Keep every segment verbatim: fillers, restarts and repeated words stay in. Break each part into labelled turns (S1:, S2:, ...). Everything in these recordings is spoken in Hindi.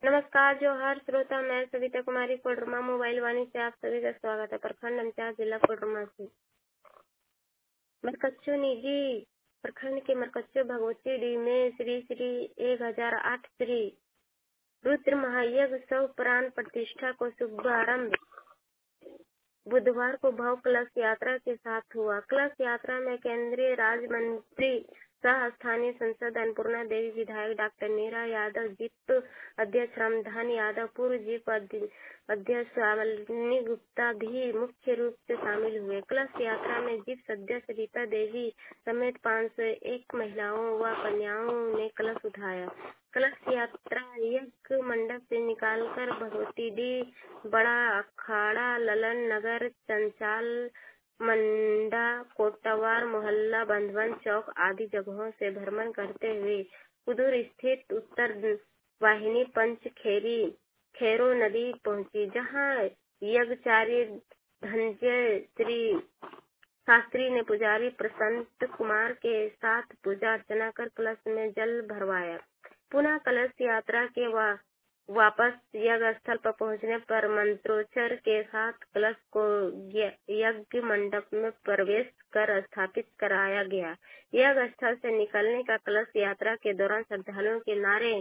S1: नमस्कार जोहार श्रोता, मैं सविता कुमारी कोडरमा मोबाइल वाणी से आप सभी का स्वागत है। प्रखंड अंचार जिला कोडरमा से मरकच्चो निजी प्रखंड के मरकच्चो भगवती डी में श्री श्री एक हजार आठ श्री रुद्र महायज्ञ सौ प्राण प्रतिष्ठा को शुभारंभ बुधवार को भव्य कलश यात्रा के साथ हुआ। कलश यात्रा में केंद्रीय राज्य मंत्री सह स्थानीय सांसद अन्नपूर्णा देवी, विधायक डॉक्टर नीरा यादव, जीप अध्यक्ष रामधन यादव, पूर्व जीप अध्यक्ष शालिनी गुप्ता भी मुख्य रूप से शामिल हुए। कलश यात्रा में जीप सदस्य रीता देवी समेत पाँच सौ एक महिलाओं व कन्याओं ने कलश उठाया। कलश यात्रा यज्ञ मंडप से निकालकर भगवतीडीह, बड़ा अखाड़ा, ललन नगर, चंचाल, मंडा, कोटवार मोहल्ला, बंधवन चौक आदि जगहों से भ्रमण करते हुए कुदूर स्थित उत्तर वाहिनी पंचखेरी खेरो नदी पहुंची, जहां यज्ञाचार्य धनंजय श्री शास्त्री ने पुजारी प्रसन्न कुमार के साथ पूजा अर्चना कर कलश में जल भरवाया। पुनः कलश यात्रा के वा, वापस यज्ञ स्थल पर पहुंचने पर मंत्रोच्चार के साथ कलश को यज्ञ मंडप में प्रवेश कर स्थापित कराया गया। यज्ञ स्थल से निकलने का कलश यात्रा के दौरान श्रद्धालुओं के नारे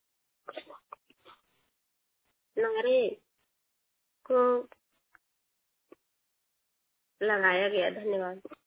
S1: नारे को लगाया गया। धन्यवाद।